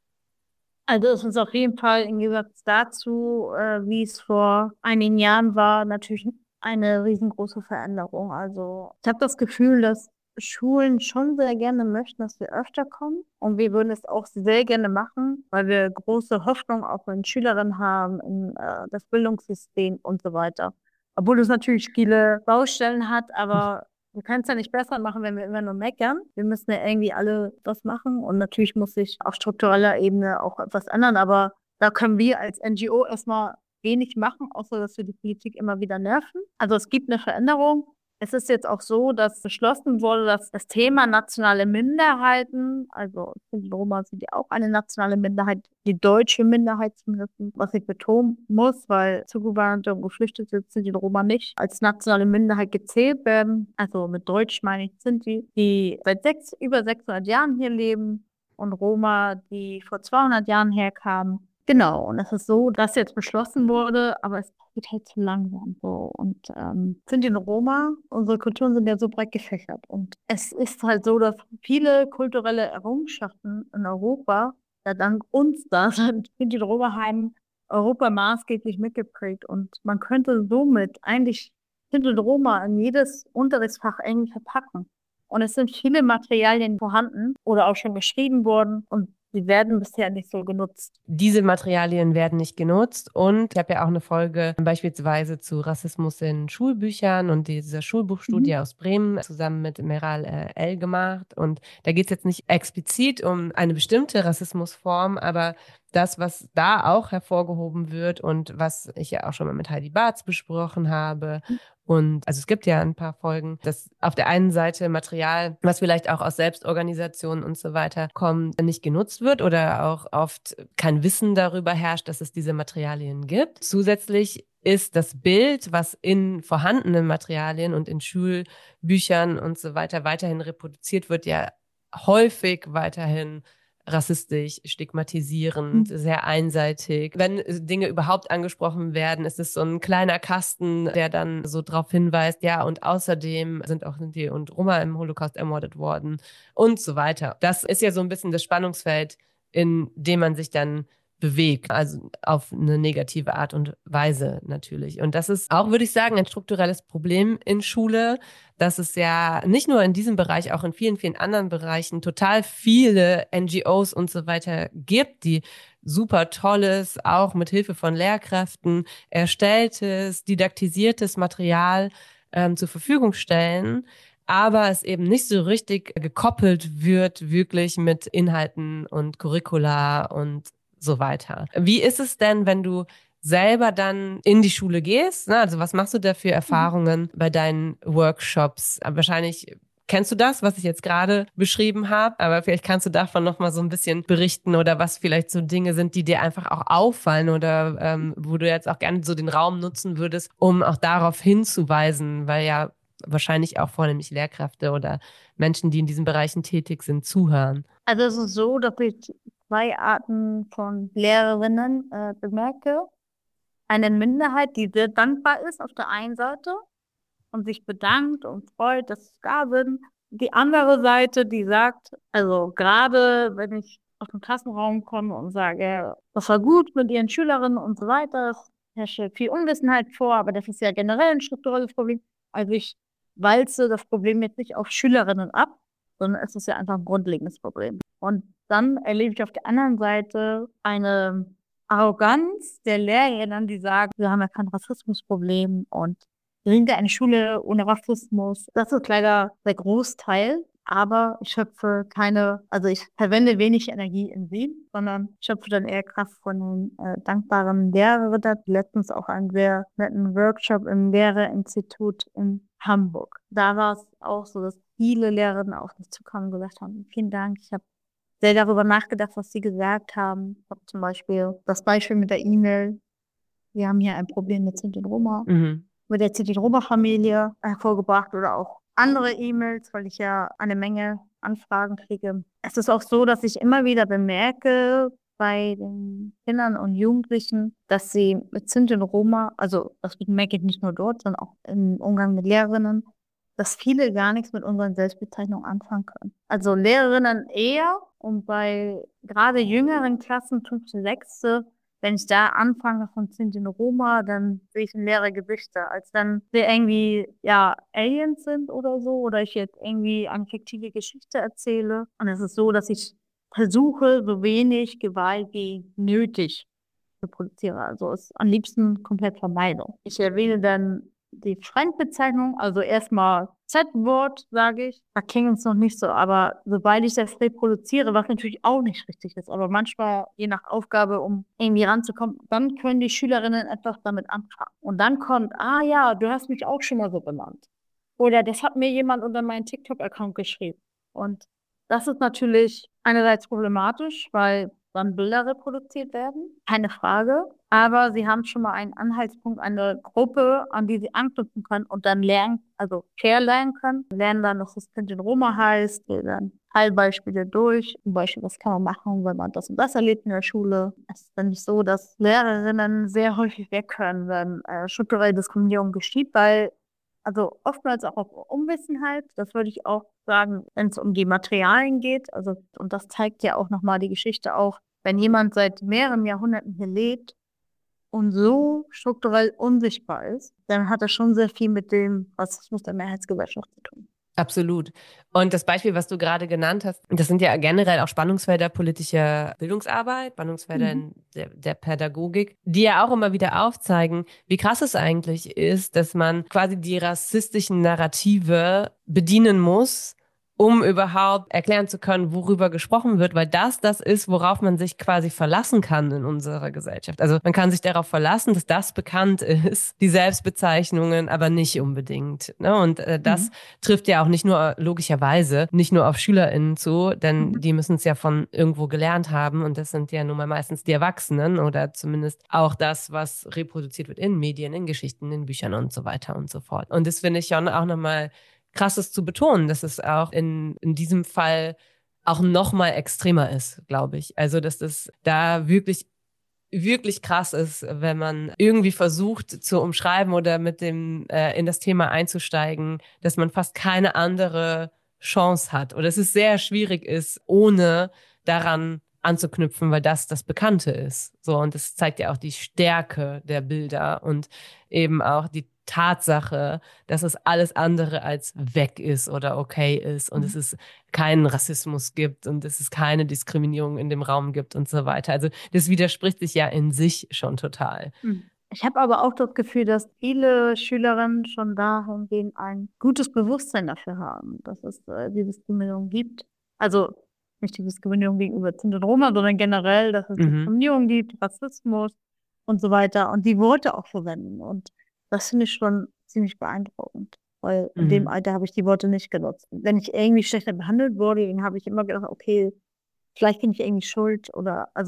Also es ist auf jeden Fall im Gegensatz dazu, äh, wie es vor einigen Jahren war, natürlich eine riesengroße Veränderung. Also ich habe das Gefühl, dass Schulen schon sehr gerne möchten, dass wir öfter kommen. Und wir würden es auch sehr gerne machen, weil wir große Hoffnung auch in Schülerinnen haben, in äh, das Bildungssystem und so weiter. Obwohl es natürlich viele Baustellen hat, aber wir können es ja nicht besser machen, wenn wir immer nur meckern. Wir müssen ja irgendwie alle was machen und natürlich muss sich auf struktureller Ebene auch etwas ändern, aber da können wir als N G O erstmal wenig machen, außer dass wir die Politik immer wieder nerven. Also es gibt eine Veränderung. Es ist jetzt auch so, dass beschlossen wurde, dass das Thema nationale Minderheiten, also die Roma sind ja auch eine nationale Minderheit, die deutsche Minderheit zumindest, was ich betonen muss, weil Zugewanderte und Geflüchtete sind die Roma nicht, als nationale Minderheit gezählt werden. Also mit Deutsch meine ich, sind die, die seit sechs, über sechshundert Jahren hier leben und Roma, die vor zweihundert Jahren herkamen. Genau, und es ist so, dass jetzt beschlossen wurde, aber es geht halt zu langsam so. Und ähm, sind die Roma, unsere Kulturen sind ja so breit gefächert. Und es ist halt so, dass viele kulturelle Errungenschaften in Europa, ja dank uns da sind, sind die Roma haben Europa maßgeblich mitgeprägt. Und man könnte somit eigentlich Sinti und Roma in jedes Unterrichtsfach irgendwie verpacken. Und es sind viele Materialien vorhanden oder auch schon geschrieben worden und sie werden bisher nicht so genutzt. Diese Materialien werden nicht genutzt und ich habe ja auch eine Folge beispielsweise zu Rassismus in Schulbüchern und dieser Schulbuchstudie Mhm. aus Bremen zusammen mit Meral äh, L gemacht und da geht es jetzt nicht explizit um eine bestimmte Rassismusform, aber das, was da auch hervorgehoben wird und was ich ja auch schon mal mit Heidi Bartz besprochen habe. Und also es gibt ja ein paar Folgen, dass auf der einen Seite Material, was vielleicht auch aus Selbstorganisationen und so weiter kommt, nicht genutzt wird oder auch oft kein Wissen darüber herrscht, dass es diese Materialien gibt. Zusätzlich ist das Bild, was in vorhandenen Materialien und in Schulbüchern und so weiter weiterhin reproduziert wird, ja häufig weiterhin rassistisch, stigmatisierend, sehr einseitig. Wenn Dinge überhaupt angesprochen werden, ist es so ein kleiner Kasten, der dann so darauf hinweist, ja, und außerdem sind auch Sinti und Roma im Holocaust ermordet worden und so weiter. Das ist ja so ein bisschen das Spannungsfeld, in dem man sich dann bewegt, also auf eine negative Art und Weise natürlich. Und das ist auch, würde ich sagen, ein strukturelles Problem in Schule, dass es ja nicht nur in diesem Bereich, auch in vielen, vielen anderen Bereichen total viele N G Os und so weiter gibt, die super tolles, auch mit Hilfe von Lehrkräften erstelltes, didaktisiertes Material ähm, zur Verfügung stellen, aber es eben nicht so richtig gekoppelt wird, wirklich mit Inhalten und Curricula und so weiter. Wie ist es denn, wenn du selber dann in die Schule gehst? Ne? Also was machst du da für Mhm. Erfahrungen bei deinen Workshops? Aber wahrscheinlich kennst du das, was ich jetzt gerade beschrieben habe, aber vielleicht kannst du davon noch mal so ein bisschen berichten oder was vielleicht so Dinge sind, die dir einfach auch auffallen oder ähm, wo du jetzt auch gerne so den Raum nutzen würdest, um auch darauf hinzuweisen, weil ja wahrscheinlich auch vornehmlich Lehrkräfte oder Menschen, die in diesen Bereichen tätig sind, zuhören. Also es ist so, dass ich zwei Arten von Lehrerinnen äh, bemerke. Eine Minderheit, die sehr dankbar ist auf der einen Seite und sich bedankt und freut, dass ich da bin. Die andere Seite, die sagt, also gerade wenn ich aus dem Klassenraum komme und sage, das war gut mit ihren Schülerinnen und so weiter, es herrscht viel Unwissenheit vor, aber das ist ja generell ein strukturelles Problem. Also ich walze das Problem jetzt nicht auf Schülerinnen ab, sondern es ist ja einfach ein grundlegendes Problem. Und dann erlebe ich auf der anderen Seite eine Arroganz der Lehrerinnen, die sagen, wir haben ja kein Rassismusproblem und wir sind ja eine Schule ohne Rassismus. Das ist leider der Großteil, aber ich schöpfe keine, also ich verwende wenig Energie in sie, sondern schöpfe dann eher Kraft von den äh, dankbaren Lehrerinnen. Da hatte letztens auch einen sehr netten Workshop im Lehrerinstitut in Hamburg. Da war es auch so, dass viele Lehrerinnen auf mich zukamen und gesagt haben, vielen Dank, ich habe sehr darüber nachgedacht, was sie gesagt haben. Ich habe zum Beispiel das Beispiel mit der E-Mail. Wir haben hier ein Problem mit Sinti und Roma, Mhm. mit der Sinti und Roma-Familie hervorgebracht oder auch andere E-Mails, weil ich ja eine Menge Anfragen kriege. Es ist auch so, dass ich immer wieder bemerke bei den Kindern und Jugendlichen, dass sie mit Sinti und Roma, also das bemerke ich nicht nur dort, sondern auch im Umgang mit Lehrerinnen, dass viele gar nichts mit unseren Selbstbezeichnungen anfangen können. Also Lehrerinnen eher und bei gerade jüngeren Klassen, fünfte, sechste, wenn ich da anfange von Sinti und Roma, dann sehe ich leere Gesichter, als dann wir irgendwie, ja, Aliens sind oder so, oder ich jetzt irgendwie eine fiktive Geschichte erzähle. Und es ist so, dass ich versuche, so wenig Gewalt wie nötig zu produzieren. Also es am liebsten komplett Vermeidung. Ich erwähne dann die Fremdbezeichnung, also erstmal Z-Wort, sage ich. Da klingt es noch nicht so, aber sobald ich das reproduziere, was natürlich auch nicht richtig ist, aber manchmal je nach Aufgabe, um irgendwie ranzukommen, dann können die Schülerinnen etwas damit anfangen. Und dann kommt, ah ja, du hast mich auch schon mal so benannt. Oder das hat mir jemand unter meinen TikTok-Account geschrieben. Und das ist natürlich einerseits problematisch, weil dann Bilder reproduziert werden, keine Frage. Aber sie haben schon mal einen Anhaltspunkt, eine Gruppe, an die sie anknüpfen können und dann lernen, also fair lernen können. Lernen dann, was das Kind in Roma heißt, wir dann Fallbeispiele durch. Zum Beispiel, was kann man machen, wenn man das und das erlebt in der Schule. Es ist dann nicht so, dass Lehrerinnen sehr häufig weghören, wenn äh, strukturelle Diskriminierung geschieht, weil also oftmals auch auf Unwissenheit, das würde ich auch sagen, wenn es um die Materialien geht. Also, und das zeigt ja auch nochmal die Geschichte auch, wenn jemand seit mehreren Jahrhunderten hier lebt und so strukturell unsichtbar ist, dann hat das schon sehr viel mit dem Rassismus der Mehrheitsgesellschaft zu tun. Absolut. Und das Beispiel, was du gerade genannt hast, das sind ja generell auch Spannungsfelder politischer Bildungsarbeit, Spannungsfelder Mhm. in der, der Pädagogik, die ja auch immer wieder aufzeigen, wie krass es eigentlich ist, dass man quasi die rassistischen Narrative bedienen muss, um überhaupt erklären zu können, worüber gesprochen wird, weil das das ist, worauf man sich quasi verlassen kann in unserer Gesellschaft. Also man kann sich darauf verlassen, dass das bekannt ist, die Selbstbezeichnungen, aber nicht unbedingt. Ne? Und äh, das Mhm. trifft ja auch nicht nur logischerweise nicht nur auf SchülerInnen zu, denn Mhm. die müssen es ja von irgendwo gelernt haben und das sind ja nun mal meistens die Erwachsenen oder zumindest auch das, was reproduziert wird in Medien, in Geschichten, in Büchern und so weiter und so fort. Und das finde ich schon auch nochmal krasses zu betonen, dass es auch in, in diesem Fall auch noch mal extremer ist, glaube ich. Also, dass es da wirklich wirklich krass ist, wenn man irgendwie versucht zu umschreiben oder mit dem äh, in das Thema einzusteigen, dass man fast keine andere Chance hat oder dass es sehr schwierig ist, ohne daran anzuknüpfen, weil das das Bekannte ist. So, und das zeigt ja auch die Stärke der Bilder und eben auch die Tatsache, dass es alles andere als weg ist oder okay ist und es ist keinen Rassismus gibt und dass es keine Diskriminierung in dem Raum gibt und so weiter. Also das widerspricht sich ja in sich schon total. Mhm. Ich habe aber auch das Gefühl, dass viele Schülerinnen schon dahingehend ein gutes Bewusstsein dafür haben, dass es äh, die Diskriminierung gibt. Also nicht die Diskriminierung gegenüber Sinti und Roma, sondern generell, dass es Mhm. Diskriminierung gibt, Rassismus und so weiter und die Worte auch verwenden. Und das finde ich schon ziemlich beeindruckend, weil in dem Mhm. Alter habe ich die Worte nicht genutzt. Wenn ich irgendwie schlechter behandelt wurde, dann habe ich immer gedacht, okay, vielleicht bin ich irgendwie schuld oder, also ich habe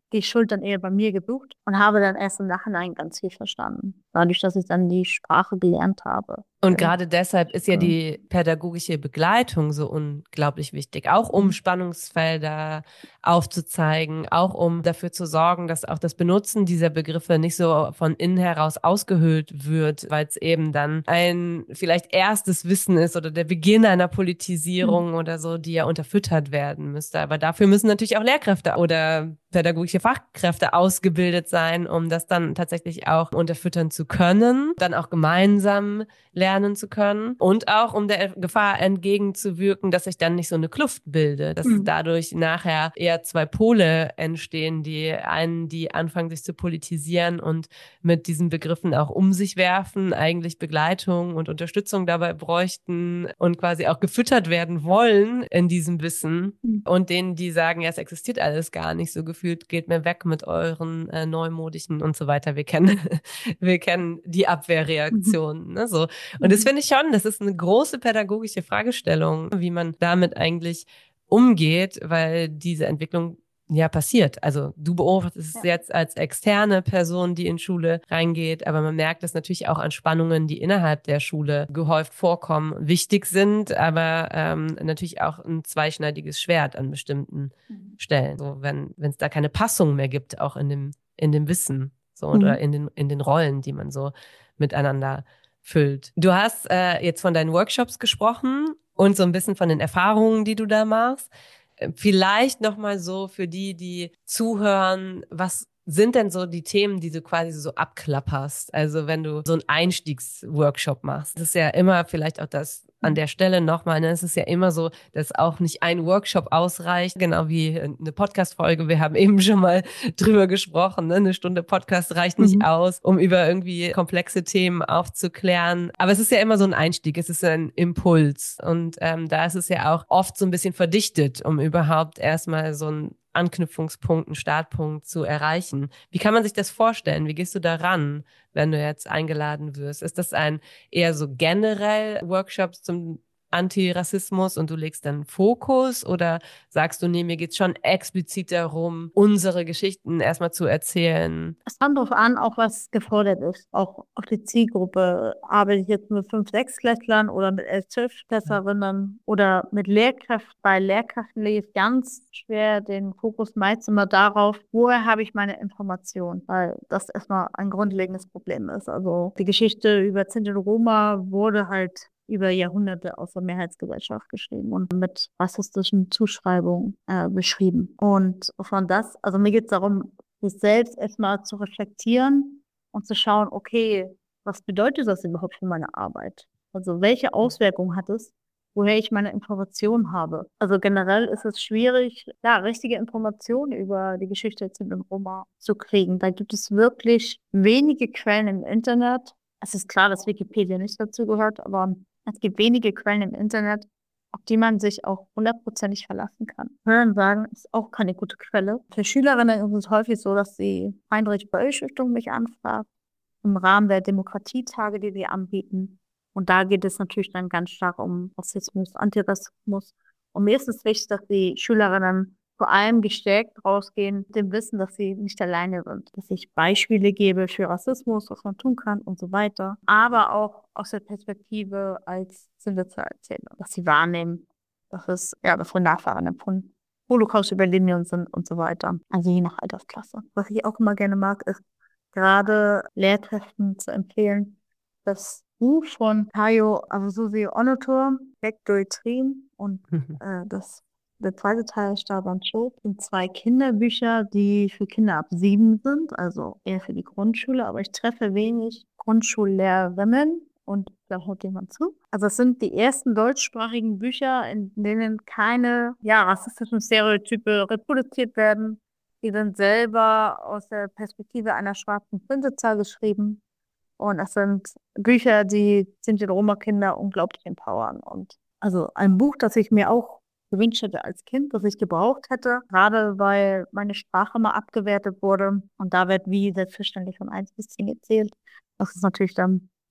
die Schuld dann eher bei mir gesucht und habe dann erst im Nachhinein ganz viel verstanden. Dadurch, dass ich dann die Sprache gelernt habe. Und gerade deshalb ist ja die pädagogische Begleitung so unglaublich wichtig, auch um Spannungsfelder aufzuzeigen, auch um dafür zu sorgen, dass auch das Benutzen dieser Begriffe nicht so von innen heraus ausgehöhlt wird, weil es eben dann ein vielleicht erstes Wissen ist oder der Beginn einer Politisierung mhm. oder so, die ja unterfüttert werden müsste. Aber dafür müssen natürlich auch Lehrkräfte oder pädagogische Fachkräfte ausgebildet sein, um das dann tatsächlich auch unterfüttern zu können, dann auch gemeinsam lernen zu können und auch um der Gefahr entgegenzuwirken, dass sich dann nicht so eine Kluft bildet, dass mhm. dadurch nachher eher zwei Pole entstehen, die einen, die anfangen sich zu politisieren und mit diesen Begriffen auch um sich werfen, eigentlich Begleitung und Unterstützung dabei bräuchten und quasi auch gefüttert werden wollen in diesem Wissen mhm. und denen, die sagen, ja, es existiert alles gar nicht so gefühlt, geht mir weg mit euren äh, neumodischen und so weiter. Wir kennen, wir kennen die Abwehrreaktionen, mhm. ne, so. Und das finde ich schon, das ist eine große pädagogische Fragestellung, wie man damit eigentlich umgeht, weil diese Entwicklung ja passiert. Also du beobachtest es ja. jetzt als externe Person, die in Schule reingeht, aber man merkt, dass natürlich auch an Spannungen, die innerhalb der Schule gehäuft vorkommen, wichtig sind, aber ähm, natürlich auch ein zweischneidiges Schwert an bestimmten mhm. Stellen. So, wenn wenn es da keine Passung mehr gibt, auch in dem in dem Wissen so mhm. oder in den in den Rollen, die man so miteinander füllt. Du hast äh, jetzt von deinen Workshops gesprochen und so ein bisschen von den Erfahrungen, die du da machst. Vielleicht nochmal so für die, die zuhören, was sind denn so die Themen, die du quasi so abklapperst? Also wenn du so einen Einstiegsworkshop machst, das ist ja immer vielleicht auch das an der Stelle nochmal, ne? Es ist ja immer so, dass auch nicht ein Workshop ausreicht, genau wie eine Podcast-Folge. Wir haben eben schon mal drüber gesprochen, ne? Eine Stunde Podcast reicht nicht mhm. aus, um über irgendwie komplexe Themen aufzuklären. Aber es ist ja immer so ein Einstieg, es ist ein Impuls. Und ähm, da ist es ja auch oft so ein bisschen verdichtet, um überhaupt erstmal so ein Anknüpfungspunkt, einen Startpunkt zu erreichen. Wie kann man sich das vorstellen? Wie gehst du da ran, wenn du jetzt eingeladen wirst? Ist das ein eher so generell Workshops zum Antirassismus und du legst dann Fokus oder sagst du, nee, mir geht's schon explizit darum, unsere Geschichten erstmal zu erzählen? Es kommt darauf an, auch was gefordert ist. Auch auf die Zielgruppe. Arbeite ich jetzt mit fünf, sechs Klässlern oder mit elf, zwölf Klässlerinnen oder mit Lehrkräften? Bei Lehrkräften lege ich ganz schwer den Fokus meist immer darauf, woher habe ich meine Informationen? Weil das erstmal ein grundlegendes Problem ist. Also die Geschichte über Sinti und Roma wurde halt über Jahrhunderte aus der Mehrheitsgesellschaft geschrieben und mit rassistischen Zuschreibungen äh, beschrieben. Und von das, also mir geht es darum, sich selbst erstmal zu reflektieren und zu schauen, okay, was bedeutet das überhaupt für meine Arbeit? Also welche Auswirkungen hat es, woher ich meine Informationen habe? Also generell ist es schwierig, ja, richtige Informationen über die Geschichte der Sinti und Roma zu kriegen. Da gibt es wirklich wenige Quellen im Internet. Es ist klar, dass Wikipedia nicht dazu gehört, aber es gibt wenige Quellen im Internet, auf die man sich auch hundertprozentig verlassen kann. Hören sagen ist auch keine gute Quelle. Für Schülerinnen ist es häufig so, dass die Heinrich-Böll-Stiftung mich anfragt, im Rahmen der Demokratietage, die sie anbieten. Und da geht es natürlich dann ganz stark um Rassismus, Antirassismus. Und mir ist es wichtig, dass die Schülerinnen vor allem gestärkt rausgehen, mit dem Wissen, dass sie nicht alleine sind. Dass ich Beispiele gebe für Rassismus, was man tun kann und so weiter. Aber auch aus der Perspektive als Sinti zu erzählen. Dass sie wahrnehmen, dass es, ja, dass wir Nachfahren von Holocaust-Überlebenden sind und so weiter. Also je nach Altersklasse. Was ich auch immer gerne mag, ist gerade Lehrkräften zu empfehlen, das Buch von Tayo Awuzie Onoto, Back to Dream, und äh, das Der zweite Teil, Stab und Schuld, sind zwei Kinderbücher, die für Kinder ab sieben sind, also eher für die Grundschule, aber ich treffe wenig Grundschullehrerinnen und da hört jemand zu. Also es sind die ersten deutschsprachigen Bücher, in denen keine, ja, rassistischen Stereotype reproduziert werden. Die sind selber aus der Perspektive einer schwarzen Prinzessin geschrieben. Und es sind Bücher, die Sinti und Roma-Kinder unglaublich empowern. Und also ein Buch, das ich mir auch gewünscht hätte als Kind, das ich gebraucht hätte, gerade weil meine Sprache mal abgewertet wurde. Und da wird wie selbstverständlich von eins bis zehn gezählt. Das ist natürlich dann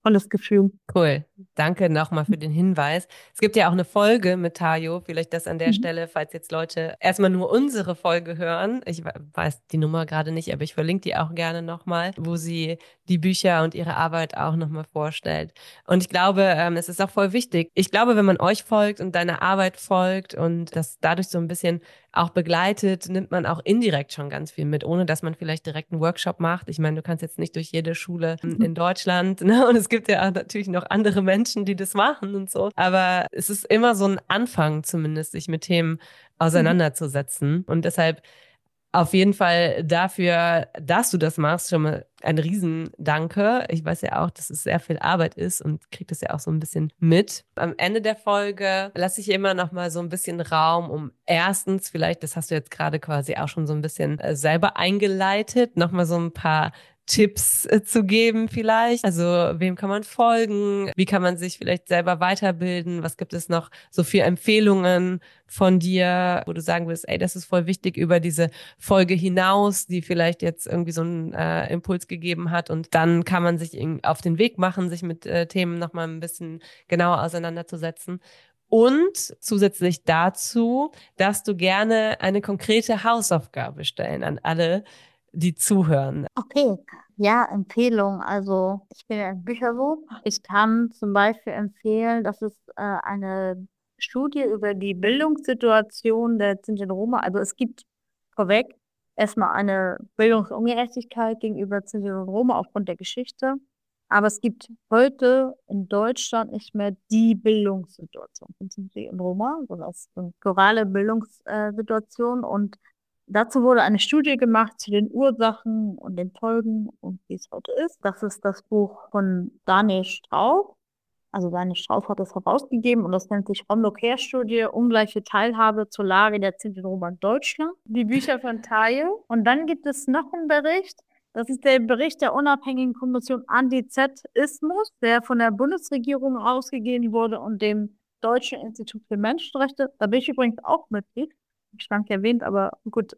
tolles Gefühl. Cool. Danke nochmal für den Hinweis. Es gibt ja auch eine Folge mit Tayo, vielleicht das an der Mhm. Stelle, falls jetzt Leute erstmal nur unsere Folge hören. Ich weiß die Nummer gerade nicht, aber ich verlinke die auch gerne nochmal, wo sie die Bücher und ihre Arbeit auch nochmal vorstellt. Und ich glaube, ähm, es ist auch voll wichtig. Ich glaube, wenn man euch folgt und deiner Arbeit folgt und das dadurch so ein bisschen auch begleitet, nimmt man auch indirekt schon ganz viel mit, ohne dass man vielleicht direkt einen Workshop macht. Ich meine, du kannst jetzt nicht durch jede Schule in Deutschland, ne? Und es gibt ja auch natürlich noch andere Menschen, die das machen und so. Aber es ist immer so ein Anfang zumindest, sich mit Themen Mhm. auseinanderzusetzen. Und deshalb auf jeden Fall dafür, dass du das machst, schon mal ein Riesendanke. Ich weiß ja auch, dass es sehr viel Arbeit ist und kriege das ja auch so ein bisschen mit. Am Ende der Folge lasse ich immer noch mal so ein bisschen Raum, um erstens vielleicht, das hast du jetzt gerade quasi auch schon so ein bisschen äh, selber eingeleitet, noch mal so ein paar Tipps äh, zu geben vielleicht. Also wem kann man folgen? Wie kann man sich vielleicht selber weiterbilden? Was gibt es noch so für Empfehlungen von dir, wo du sagen würdest, ey, das ist voll wichtig über diese Folge hinaus, die vielleicht jetzt irgendwie so einen äh, Impuls gegeben hat. Und dann kann man sich auf den Weg machen, sich mit äh, Themen nochmal ein bisschen genauer auseinanderzusetzen. Und zusätzlich dazu, dass du gerne eine konkrete Hausaufgabe stellen an alle, die zuhören. Okay, ja, Empfehlung. Also ich bin ja ein Bücherwurm. Ich kann zum Beispiel empfehlen, dass es äh, eine Studie über die Bildungssituation der Sinti und Roma, also es gibt vorweg erstmal eine Bildungsungerechtigkeit gegenüber Sinti und Roma aufgrund der Geschichte. Aber es gibt heute in Deutschland nicht mehr die Bildungssituation von Sinti und Roma, sondern es ist eine plurale Bildungssituation. Und dazu wurde eine Studie gemacht zu den Ursachen und den Folgen und wie es heute ist. Das ist das Buch von Daniel Strauch. Also Daniel Strauch hat das herausgegeben und das nennt sich Romlocaire-Studie, ungleiche Teilhabe zur Lage der Sinti und Roma in Deutschland. Die Bücher von Taye. Und dann gibt es noch einen Bericht. Das ist der Bericht der unabhängigen Kommission Antizentrismus, der von der Bundesregierung ausgegeben wurde und dem Deutschen Institut für Menschenrechte. Da bin ich übrigens auch Mitglied. Ich stand erwähnt, aber gut.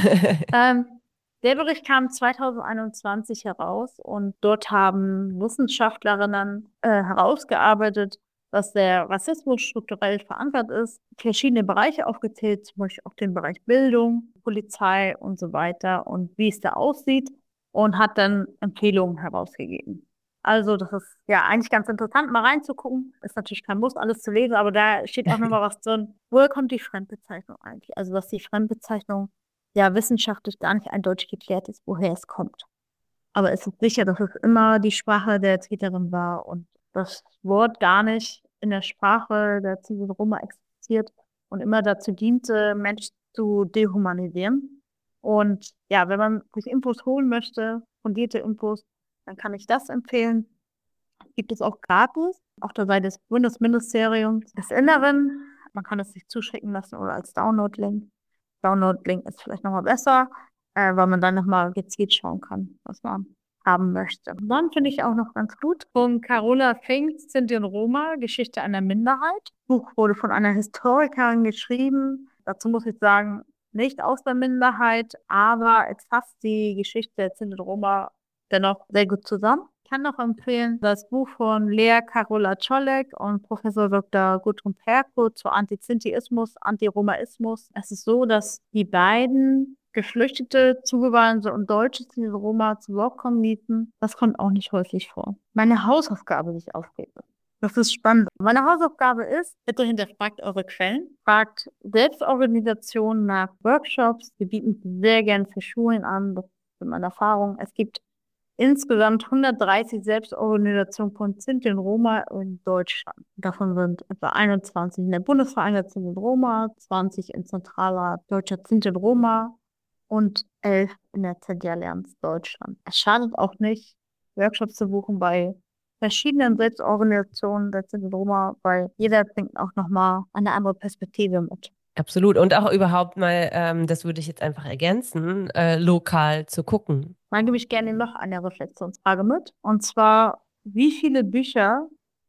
Ähm, der Bericht kam zweitausendeinundzwanzig heraus und dort haben Wissenschaftlerinnen äh, herausgearbeitet, dass der Rassismus strukturell verankert ist, verschiedene Bereiche aufgezählt, zum Beispiel auch den Bereich Bildung, Polizei und so weiter und wie es da aussieht und hat dann Empfehlungen herausgegeben. Also das ist ja eigentlich ganz interessant, mal reinzugucken. Ist natürlich kein Muss, alles zu lesen, aber da steht auch nochmal was drin. Woher kommt die Fremdbezeichnung eigentlich? Also dass die Fremdbezeichnung ja wissenschaftlich gar nicht eindeutig geklärt ist, woher es kommt. Aber es ist sicher, dass es immer die Sprache der Täterin war und das Wort gar nicht in der Sprache der Zivil Roma existiert und immer dazu diente, Menschen zu dehumanisieren. Und ja, wenn man sich Infos holen möchte, fundierte Infos, dann kann ich das empfehlen. Gibt es auch gratis auf der Seite des Bundesministeriums des Inneren. Man kann es sich zuschicken lassen oder als Download-Link. Download-Link ist vielleicht nochmal besser, äh, weil man dann nochmal gezielt schauen kann, was man haben möchte. Und dann finde ich auch noch ganz gut von Carola Fink, Sinti und Roma, Geschichte einer Minderheit. Das Buch wurde von einer Historikerin geschrieben. Dazu muss ich sagen, nicht aus der Minderheit, aber es fasst die Geschichte der Sinti und Roma dennoch sehr gut zusammen. Ich kann noch empfehlen das Buch von Lea Carola Czolek und Professor Doktor Gudrun Perko zu Antizintiismus, Antiromaismus. Es ist so, dass die beiden Geflüchtete, Zugewanderte und Deutsche zu den Roma zu Wort kommen ließen. Das kommt auch nicht häufig vor. Meine Hausaufgabe, die ich aufgebe. Das ist spannend. Meine Hausaufgabe ist, bitte hinterfragt eure Quellen, fragt Selbstorganisationen nach Workshops. Wir bieten sie sehr gern für Schulen an. Das ist meine Erfahrung. Es gibt insgesamt hundertdreißig Selbstorganisationen von Sinti und Roma in Deutschland. Davon sind etwa einundzwanzig in der Bundesvereinigung Sinti und Roma, zwanzig in Zentralrat Deutscher Sinti und Roma und elf in der Sinti-Allianz Deutschland. Es schadet auch nicht, Workshops zu buchen bei verschiedenen Selbstorganisationen der Sinti und Roma, weil jeder bringt auch nochmal eine andere Perspektive mit. Absolut. Und auch überhaupt mal, ähm, das würde ich jetzt einfach ergänzen, äh, lokal zu gucken. Dann gebe ich gerne noch eine Reflexionsfrage mit. Und zwar, wie viele Bücher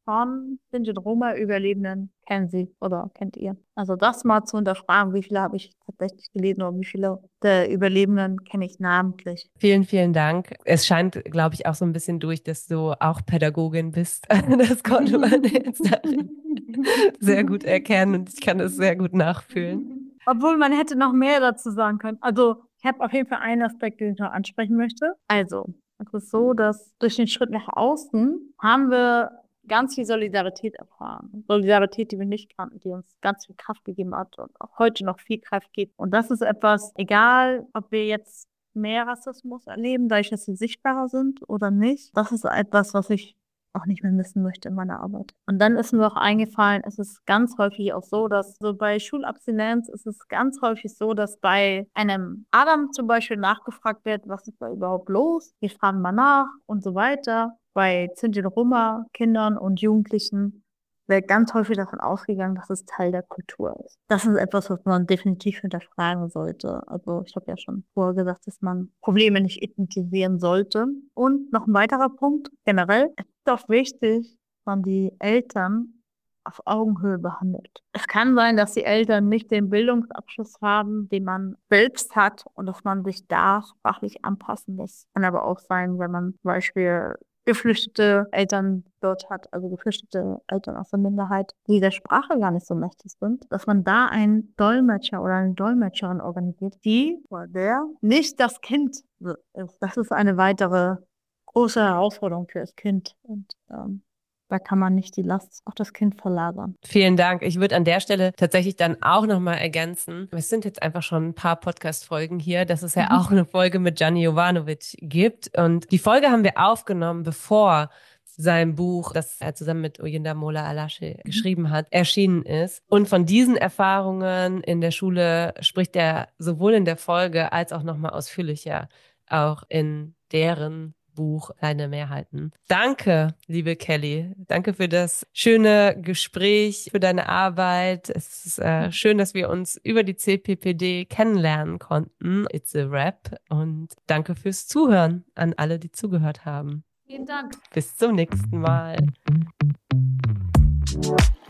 von Sinti-Roma-Überlebenden kennen Sie oder kennt ihr? Also das mal zu hinterfragen, wie viele habe ich tatsächlich gelesen oder wie viele der Überlebenden kenne ich namentlich. Vielen, vielen Dank. Es scheint, glaube ich, auch so ein bisschen durch, dass du auch Pädagogin bist. Das konnte man jetzt darin sehr gut erkennen und ich kann das sehr gut nachfühlen. Obwohl man hätte noch mehr dazu sagen können. Also ich habe auf jeden Fall einen Aspekt, den ich noch ansprechen möchte. Also, es ist so, dass durch den Schritt nach außen haben wir ganz viel Solidarität erfahren. Solidarität, die wir nicht kannten, die uns ganz viel Kraft gegeben hat und auch heute noch viel Kraft gibt. Und das ist etwas, egal ob wir jetzt mehr Rassismus erleben, dadurch, dass sie sichtbarer sind oder nicht, das ist etwas, was ich auch nicht mehr missen möchte in meiner Arbeit. Und dann ist mir auch eingefallen, es ist ganz häufig auch so, dass so bei Schulabstinenz ist es ganz häufig so, dass bei einem Adam zum Beispiel nachgefragt wird, was ist da überhaupt los? Wir fragen mal nach und so weiter. Bei Sinti und Roma, Kindern und Jugendlichen wird ganz häufig davon ausgegangen, dass es Teil der Kultur ist. Das ist etwas, was man definitiv hinterfragen sollte. Also ich habe ja schon vorher gesagt, dass man Probleme nicht ethnisieren sollte. Und noch ein weiterer Punkt, generell, es ist auch wichtig, dass man die Eltern auf Augenhöhe behandelt. Es kann sein, dass die Eltern nicht den Bildungsabschluss haben, den man selbst hat und dass man sich da sprachlich anpassen muss. Kann aber auch sein, wenn man zum Beispiel geflüchtete Eltern dort hat, also geflüchtete Eltern aus der Minderheit, die der Sprache gar nicht so mächtig sind, dass man da einen Dolmetscher oder eine Dolmetscherin organisiert, die oder der nicht das Kind ist. Das ist eine weitere große Herausforderung für das Kind. Und ähm, da kann man nicht die Last auf das Kind verlagern. Vielen Dank. Ich würde an der Stelle tatsächlich dann auch nochmal ergänzen. Es sind jetzt einfach schon ein paar Podcast-Folgen hier, dass es ja auch eine Folge mit Gianni Jovanovic gibt. Und die Folge haben wir aufgenommen, bevor sein Buch, das er zusammen mit Oyindamola Alashe geschrieben hat, erschienen ist. Und von diesen Erfahrungen in der Schule spricht er sowohl in der Folge als auch nochmal ausführlicher, auch in deren Buch Kleine Mehrheiten. Danke, liebe Kelly. Danke für das schöne Gespräch, für deine Arbeit. Es ist äh, schön, dass wir uns über die C P P D kennenlernen konnten. It's a Wrap. Und danke fürs Zuhören an alle, die zugehört haben. Vielen Dank. Bis zum nächsten Mal.